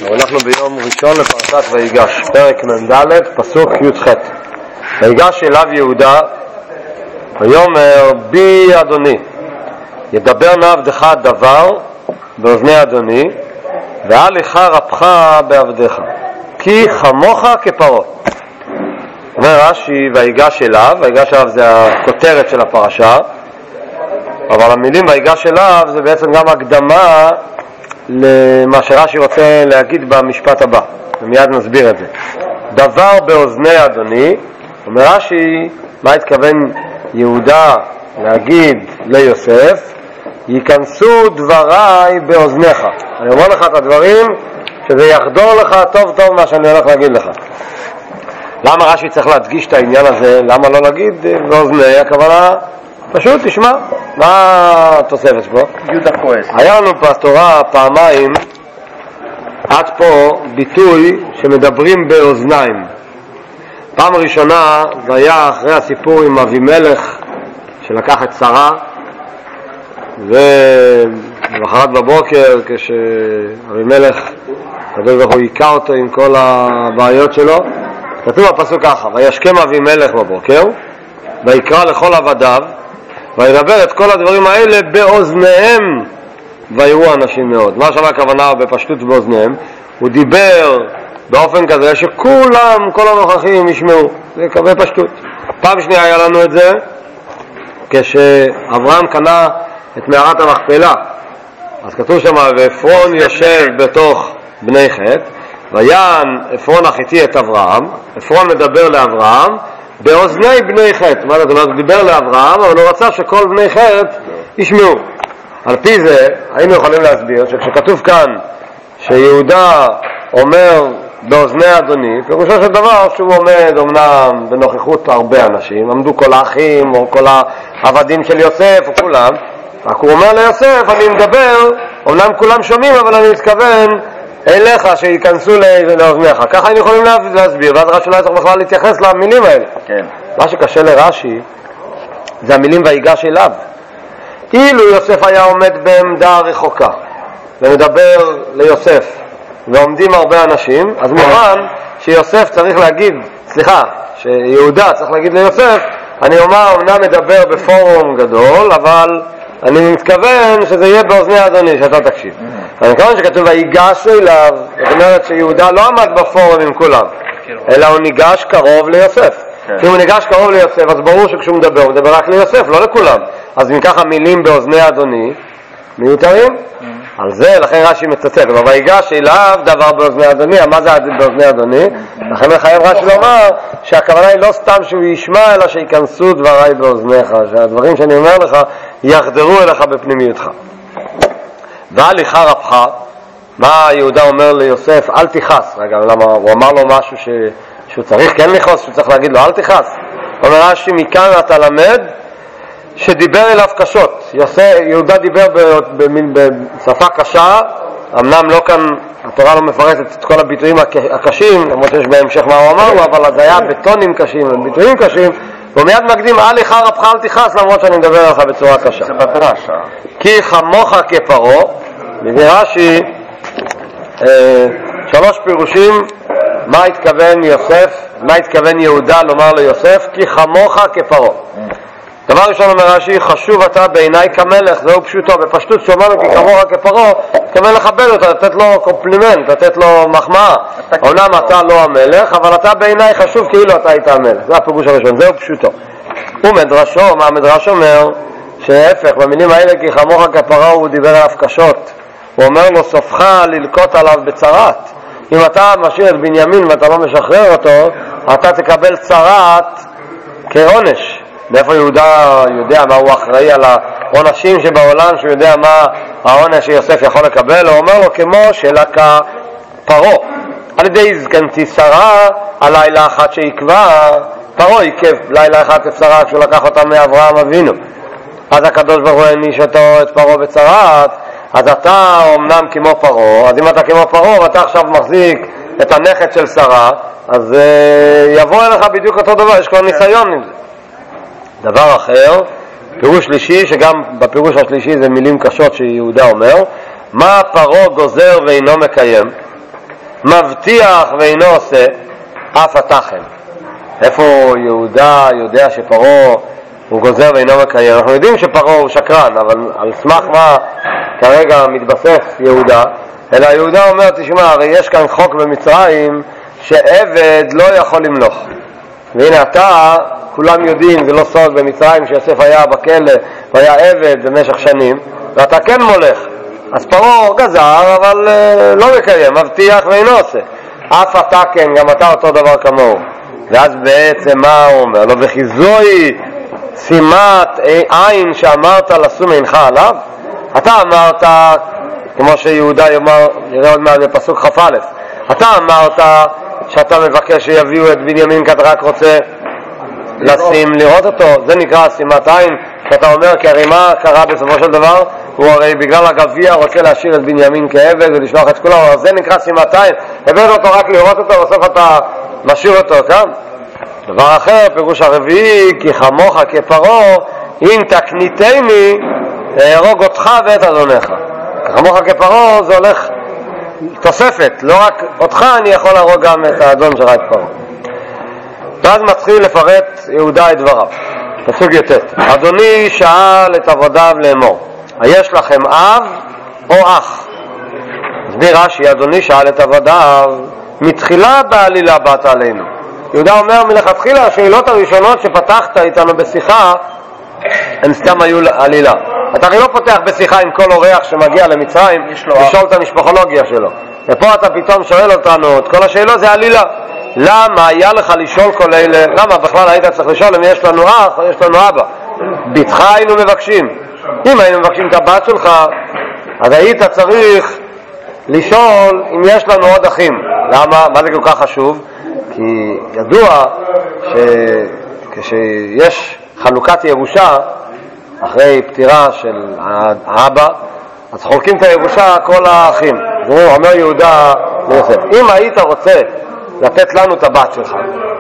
אנחנו ביום ראשון לפרשת ויגש, פרק מ"ד, פסוק י"ח. ויגש אליו יהודה ויאמר בי אדוני, ידבר נא עבדך דבר באוזני אדוני, ואל לך רבך בעבדך, כי חמוך כפרעה. אומר רש"י ויגש אליו, ויגש אליו זה הכותרת של הפרשה, אבל המילים ויגש אליו זה בעצם גם הקדמה למה שרש"י רוצה להגיד במשפט הבא, ומיד נסביר את זה. דבר באוזני אדוני, אומר רש"י, מה התכוון יהודה להגיד ליוסף? ייכנסו דבריי באוזניך. אני אומר לך את הדברים שזה יחדור לך טוב טוב מה שאני הולך להגיד לך. למה רש"י צריך להדגיש את העניין הזה? למה לא להגיד באוזני? הכוונה פשוט תשמע. מה התוספת פה? יהודה כועס. היה לנו בתורה פעמיים עד פה ביטוי שמדברים באוזניים. פעם ראשונה זה היה אחרי הסיפור עם אבימלך שלקח את שרה, ולמחרת בבוקר כשאבימלך הקדוש ברוך הוא היכה אותו עם כל הבעיות שלו, כתוב בפסוק ככה: וישכם אבימלך בבוקר ויקרא לכל עבדיו וידבר את כל הדברים האלה באוזניהם ויראו אנשים מאוד. מה שמה הכוונה בפשטות באוזניהם? הוא דיבר באופן כזה שכולם, כל הנוכחים ישמעו. זה קווה פשטות. פעם שנייה היה לנו את זה כשאברהם קנה את מערת המכפלה, אז כתוב שם ועפרון יושב בתוך בני חת, ויען עפרון החיתי את אברהם. עפרון מדבר לאברהם באוזני בני חת. מה זאת אומרת? הוא דיבר לאברהם, אבל הוא רצה שכל בני חת ישמעו. על פי זה היינו יכולים להסביר שכשכתוב כאן שיהודה אומר באוזני אדוני, פירושו של דבר שהוא עומד אמנם בנוכחות הרבה אנשים, עמדו כל האחים או כל העבדים של יוסף או כולם, רק הוא אומר ליוסף אני מדבר, אמנם כולם שומעים אבל אני מתכוון אליך שיכנסו לאוזניך. ככה היינו יכולים להסביר, ואז רש"י לא צריך בכלל להתייחס למילים האלה. כן. מה שקשה לרש"י זה המילים ויגש אליו. אילו יוסף היה עומד בעמדה רחוקה ומדבר ליוסף ועומדים הרבה אנשים, אז מובן שיוסף צריך להגיד, שיהודה צריך להגיד ליוסף אני אומר אמנם מדבר בפורום גדול, אבל אני מתכוון שזה יהיה באוזני אדוני, שאתה תקשיב. אני מתכוון שכתוב ויגש אליו, זאת אומרת שיהודה לא עמד בפורום עם כולם, אלא הוא ניגש קרוב ליוסף. כי הוא ניגש קרוב ליוסף, אז ברור שכשהוא מדבר, הוא מדבר רק ליוסף, לא לכולם. אז מכך המילים באוזני אדוני מיותרים. על זה, לכן רש"י מצטט, ויגש אליו דבר באוזני אדוני. מה זה באוזני אדוני? לכן מחייב רש"י לומר שהכוונה היא לא סתם שהוא ישמע, אלא שיכנסו דבריי באוזניך, שהדברים שאני אומר לך יחדרו אליך בפנימיותך. ואל לך רבך, מה יהודה אומר ליוסף? אל תכעס. רגע, למה? הוא אמר לו משהו שהוא צריך כן לכעוס, שהוא צריך להגיד לו אל תכעס. אומר רש"י מכאן אתה למד שדיבר אליו קשות. יהודה דיבר בשפה קשה, אמנם לא כאן, התורה לא מפרטת את כל הביטויים הקשים, למרות שיש בהמשך מה הוא אמר לו, אבל זה היה בטונים קשים, ביטויים קשים, והוא מיד מקדים אל לך רבך אל תכעס, למרות שאני מדבר עליך בצורה קשה. זה בדרשה. כי חמוך כפרעה. מביא רש"י שלוש פירושים מה התכוון יהודה לומר ליוסף, כי חמוך כפרעה. דבר ראשון אומר רש"י, חשוב אתה בעיניי כמלך, זהו פשוטו. בפשטות שאומרנו כי כמוך כפרעה, התכוון לכבד אותו, לתת לו קומפלימנט, לתת לו מחמאה. אומנם אתה לא המלך, אבל אתה בעיניי חשוב כאילו אתה היית המלך. זה הפירוש הראשון, זהו פשוטו. ומדרשו, מה המדרש אומר? שההפך, במילים האלה כי חמוך כפרעה הוא דיבר עליו קשות. הוא אומר לו סופך ללקוט עליו בצרת. אם אתה משאיר את בנימין ואתה לא משחרר אותו, אתה תקבל צרת כעונש. מאיפה יהודה יודע מה הוא אחראי על העונשים שבעולם, שהוא יודע מה העונש שיוסף יכול לקבל? הוא אומר לו כמו שלקה פרעה על ידי זקנתי שרה הלילה אחת שיקבע. פרעה עיכב לילה אחת את שרה כשהוא לקח אותה מאברהם אבינו, אז הקדוש ברוך הוא העניש אותו את פרעה בצרת. אז אתה אומנם כמו פרעה, אז אם אתה כמו פרעה ואתה עכשיו מחזיק את הנכד של שרה, אז יבוא אליך בדיוק אותו דבר, יש כבר ניסיון עם זה. דבר אחר, פירוש שלישי, שגם בפירוש השלישי זה מילים קשות שיהודה אומר, מה פרעה גוזר ואינו מקיים? מבטיח ואינו עושה, אף התחן. איפה יהודה יודע שפרעה הוא גוזר ואינו מקיים? אנחנו יודעים שפרעה הוא שקרן, אבל על סמך מה כרגע מתבסס יהודה? אלא יהודה אומר, תשמע, הרי יש כאן חוק במצרים שעבד לא יכול למלוך. והנה אתה, כולם יודעים, זה לא סוד במצרים שיוסף היה בכלא והיה עבד במשך שנים, ואתה כן מולך. אז פרעה גזר, אבל לא מקיים, מבטיח ואינו עושה. אף אתה כן, גם אתה אותו דבר כמוהו. ואז בעצם מה הוא אומר? לא וחיזוי שימת עין שאמרת לשום עינך עליו? אתה אמרת, כמו שיהודה יאמר, נראה עוד מעט בפסוק כ"א, אתה אמרת שאתה מבקש שיביאו את בנימין כי אתה רק רוצה לשים, לראות אותו. זה נקרא שימת עין, שאתה אומר, כי הרי מה קרה בסופו של דבר? הוא הרי בגלל הגביע רוצה להשאיר את בנימין כעבד ולשלוח את כולם, אבל זה נקרא שימת עין. הבאת אותו רק לראות אותו, בסוף אתה משאיר אותו כאן. דבר אחר, פירוש הרביעי, כי חמוך כפרעה, אם תקניתני, אהרוג אותך ואת אדונך. כחמוך כפרעה זה הולך תוספת, לא רק אותך אני יכול להרוג גם את האדון שלך, את פרעה. ואז מתחיל לפרט יהודה את דבריו. פסוק י"ט. אדוני שאל את עבודיו לאמור, היש לכם אב או אח? הסביר רש"י, אדוני שאל את עבודיו, מתחילה בעלילה באת עלינו. יהודה אומר מלכתחילה, השאלות הראשונות שפתחת איתנו בשיחה הן סתם היו עלילה. אתה הרי לא פותח בשיחה עם כל אורח שמגיע למצרים לשאול את המשפחולוגיה שלו, ופה אתה פתאום שואל אותנו את כל השאלות, זה עלילה. למה היה לך לשאול כל אלה? למה בכלל היית צריך לשאול אם יש לנו אח או יש לנו אבא? ביתך היינו מבקשים. אם היינו מבקשים את הבת שלך, אז היית צריך לשאול אם יש לנו עוד אחים. למה? מה זה כל כך חשוב? כי ידוע שכשיש חלוקת ירושה אחרי פטירה של האבא, אז חולקים את הירושה כל האחים. זה אומר יהודה ליוסף, אם היית רוצה לתת לנו את הבת שלך,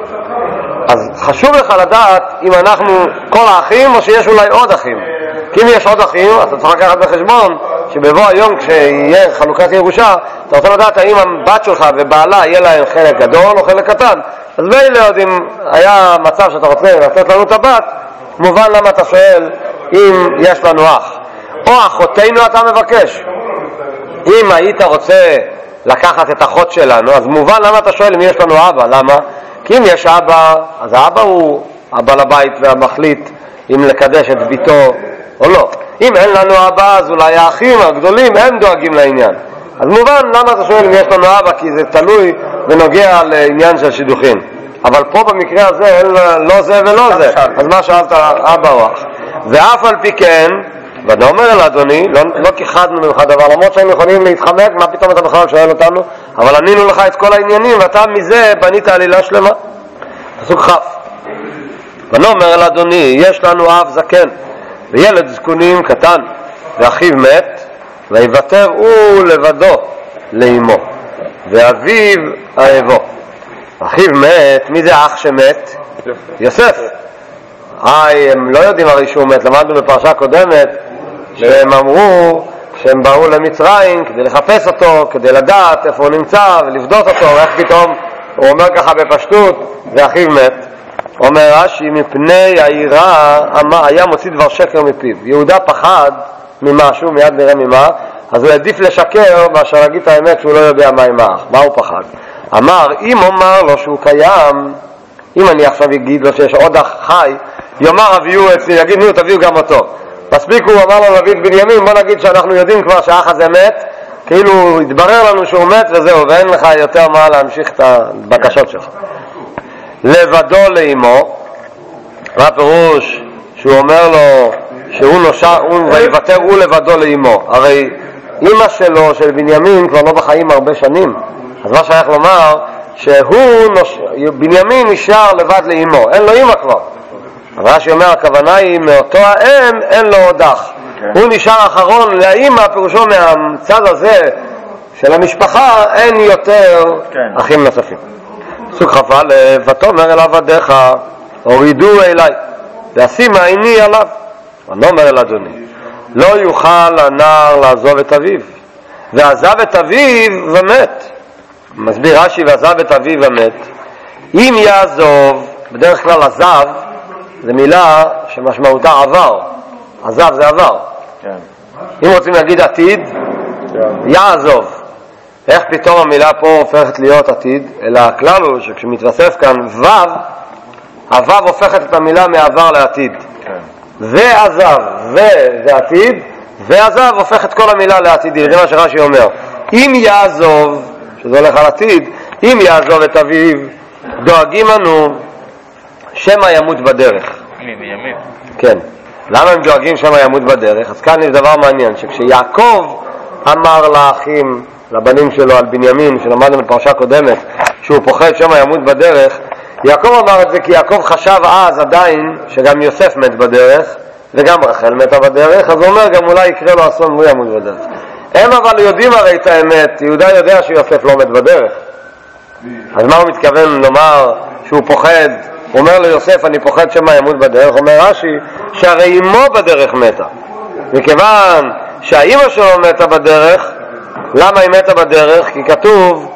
אז חשוב לך לדעת אם אנחנו כל האחים או שיש אולי עוד אחים. כי אם יש עוד אחים, אז אתה צריך לקחת בחשבון שבבוא היום כשיהיה חלוקת ירושה, אתה רוצה לדעת האם הבת שלך ובעלה יהיה להם חלק גדול או חלק קטן. אז מילא עוד אם היה מצב שאתה רוצה לתת לנו את הבת, מובן למה אתה שואל אם יש לנו אח. או אחותינו אתה מבקש. אם היית רוצה לקחת את אחות שלנו, אז מובן למה אתה שואל אם יש לנו אבא. למה? כי אם יש אבא, אז האבא הוא הבעל הבית והמחליט אם לקדש את ביתו או לא. אם אין לנו אבא, אז אולי האחים הגדולים הם דואגים לעניין. אז מובן למה אתה שואל אם יש לנו אבא, כי זה תלוי ונוגע לעניין של שידוכים. אבל פה במקרה הזה אין לא זה ולא זה, אז מה שאלת אבא או אח? ואף על פי כן, ואני אומר אל אדוני, לא כיחדנו ממך דבר, למרות שהם יכולים להתחמק, מה פתאום אתה בכלל שואל אותנו? אבל ענינו לך את כל העניינים, ואתה מזה בנית עלילה שלמה. פסוק כ'. ואני אומר אל אדוני, יש לנו אב זקן וילד זקונים קטן, ואחיו מת, ויוותר הוא לבדו לאמו, ואביו אהבו. אחיו מת, מי זה אח שמת? יוסף. הם לא יודעים הרי שהוא מת, למדנו בפרשה קודמת שהם אמרו שהם באו למצרים כדי לחפש אותו, כדי לדעת איפה הוא נמצא ולבדות אותו, איך פתאום הוא אומר ככה בפשטות ואחיו מת. אומר רש"י, מפני העירה היה מוציא דבר שקר מפיו. יהודה פחד ממשהו, מיד נראה ממה, אז הוא עדיף לשקר מאשר להגיד את האמת שהוא לא יודע מה עם האח. מה הוא פחד? אמר, אם אומר לו שהוא קיים, אם אני עכשיו אגיד לו שיש עוד אח חי, יאמר הביאו אצלי, יגיד נו תביאו גם אותו. מספיק הוא אמר לו להביא את בנימין, בוא נגיד שאנחנו יודעים כבר שהאח הזה מת, כאילו התברר לנו שהוא מת וזהו, ואין לך יותר מה להמשיך את הבקשות שלך. לבדו לאמו, מה פירוש שהוא אומר לו שהוא נושע, ויוותר הוא לבדו לאמו? הרי אמא שלו של בנימין כבר לא בחיים הרבה שנים, אז מה שייך לומר בנימין נשאר לבד לאמו, אין לו אמא כבר. אבל רש"י אומר הכוונה היא מאותו האם אין לו עוד אח, הוא נשאר אחרון לאמא, פירושו מהצד הזה של המשפחה אין יותר אחים נוספים. פסוק כ"א, ותאמר אל עבדיך הורידו אליי ואשימה עיני עליו. אני אומר אל אדוני, לא יוכל הנער לעזוב את אביו, ועזב את אביו ומת. מסביר רש"י, ועזב את אביו ומת. אם יעזוב, בדרך כלל עזב זה מילה שמשמעותה עבר. עזב זה עבר. אם רוצים להגיד עתיד, יעזוב. איך פתאום המילה פה הופכת להיות עתיד? אלא הכלל הוא שכשמתווסף כאן וו, הוו הופכת את המילה מעבר לעתיד. ועזב, וזה עתיד, ועזב הופך את כל המילה לעתידי. זה מה שרש"י אומר. אם יעזוב, שזה הולך על עתיד, אם יעזוב את אביו, דואגים לנו שמא ימות בדרך. כן. למה הם דואגים שמא ימות בדרך? אז כאן יש דבר מעניין, שכשיעקב אמר לאחים, לבנים שלו על בנימין, שלמדנו בפרשה קודמת, שהוא פוחד שמא ימות בדרך, יעקב אמר את זה כי יעקב חשב אז עדיין שגם יוסף מת בדרך, וגם רחל מתה בדרך, אז הוא אומר גם אולי יקרה לו אסון והוא ימות בדרך. הם אבל יודעים הרי את האמת, יהודה יודע שיוסף לא מת בדרך. אז מה הוא מתכוון לומר שהוא פוחד? הוא אומר ליוסף, אני פוחד שמא ימות בדרך. אומר רש"י, שהרי אמו בדרך מתה. מכיוון שהאימא שלו מתה בדרך, למה היא מתה בדרך? כי כתוב,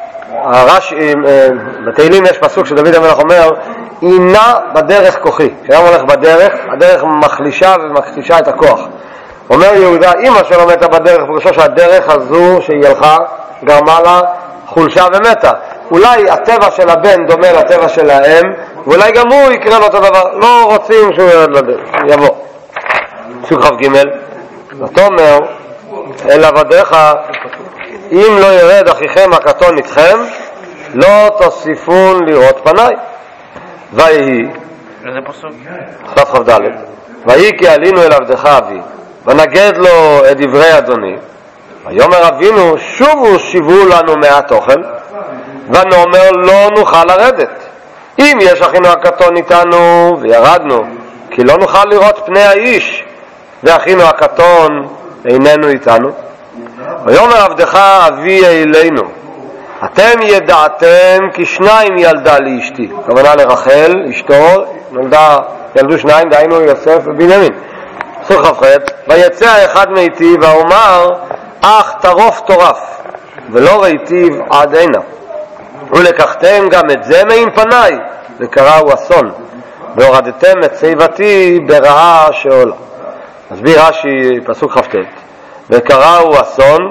בתהילים יש פסוק שדוד המלך אומר, אינה בדרך כוחי. כשאדם הולך בדרך, הדרך מחלישה ומקטישה את הכוח. אומר יהודה, אמא שלו מתה בדרך, פרושו שהדרך הזו שהיא הלכה גרמה לה חולשה ומתה. אולי הטבע של הבן דומה לטבע של האם, ואולי גם הוא יקרה לו אותו דבר. לא רוצים שהוא ירד לדרך, יבוא. פסוק כ"ג, ותאמר אל עבדיך, אם לא ירד אחיכם הקטון איתכם, לא תוסיפון לראות פניי. ויהי, איזה פסוק? סוף כ"ד, ויהי כי עלינו אל עבדך אבי, ונגד לו את דברי אדוני, ויאמר אבינו, שובו שיבו לנו מעט אוכל, ונאמר לא נוכל לרדת. אם יש אחינו הקטון איתנו וירדנו, כי לא נוכל לראות פני האיש, ואחינו הקטון איננו איתנו. ויאמר עבדך אבי אלינו, אתם ידעתם כי שניים ילדה לי אשתי. כוונה לרחל, אשתו, ילדו שניים, דהיינו יוסף ובנימין. פסוק כ"ח, ויצא האחד מאיתי ואומר, אך טרוף טורף, ולא ראיתיו עד הנה. ולקחתם גם את זה מעם פניי, וקראו אסון, והורדתם את שיבתי ברעה שאולה. מסביר רש"י פסוק כ"ט, וקראו אסון,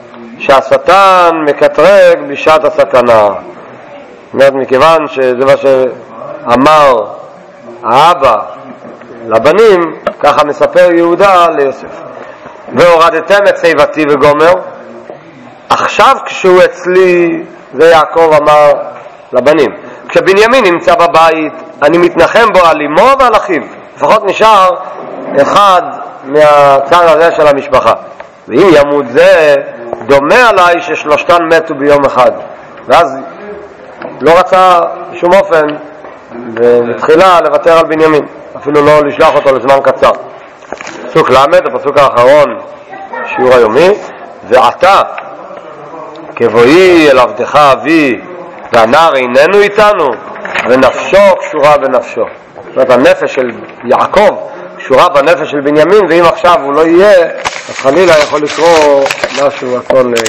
שהשטן מקטרג בשעת הסכנה. מכיוון שזה מה שאמר האבא לבנים, ככה מספר יהודה ליוסף. והורדתם את שיבתי וגומר. עכשיו כשהוא אצלי, זה יעקב אמר לבנים, כשבנימין נמצא בבית, אני מתנחם בו על אמו ועל אחיו. לפחות נשאר אחד מהצד הזה של המשפחה. ואם ימות זה, דומה עליי ששלושתן מתו ביום אחד. ואז לא רצה בשום אופן בתחילה לוותר על בנימין, אפילו לא לשלוח אותו לזמן קצר. פסוק למד, הפסוק האחרון, שיעור היומי, ועתה כבואי אל עבדך אבי והנער איננו איתנו, ונפשו קשורה בנפשו. זאת אומרת, הנפש של יעקב קשורה בנפש של בנימין, ואם עכשיו הוא לא יהיה, אז חלילה יכול לקרוא משהו אסון